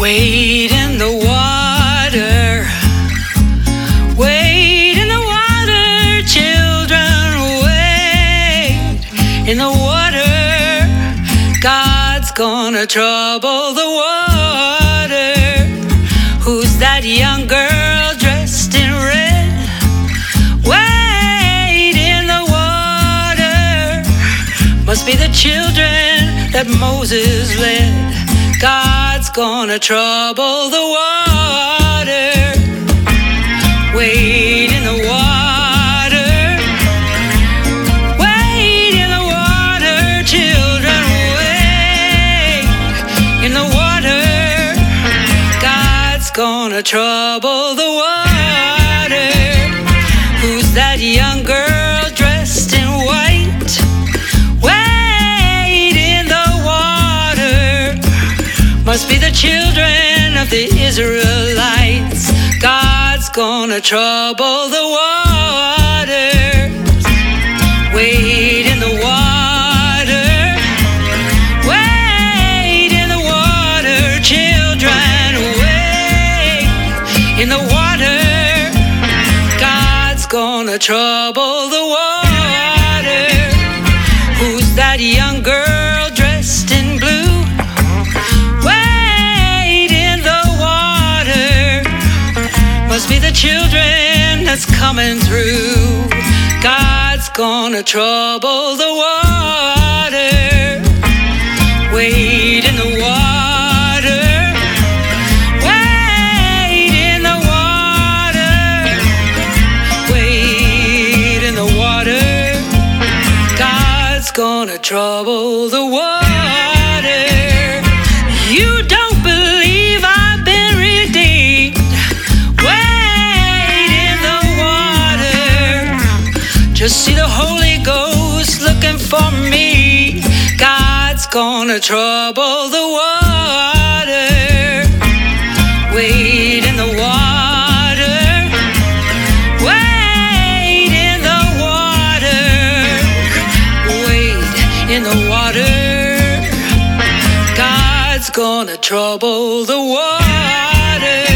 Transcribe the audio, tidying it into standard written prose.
Wade in the water. Wade in the water, children, wade in the water. God's gonna trouble the water. Who's that young girl dressed in red? Wade in the water. Must be the children that Moses led. God's gonna trouble the water. Wade in the water. Wade in the water, children, wade in the water. God's gonna trouble the water. Who's that young girl dressed in white? Wade in the water. Must be the children of the Israelites. God's gonna trouble the waters. Wade in the water. Wade in the water, children, wade in the water. God's gonna trouble the water. Who's that young girl dressed in blue? Must be the children that's coming through. God's gonna trouble the water. Wade in the water. Wade in the water. Wade in the water. God's gonna trouble the water. You don't believe I've been redeemed. Just see the Holy Ghost looking for me. God's gonna trouble the water. Wade in the water. Wade in the water. Wade in the water. God's gonna trouble the water.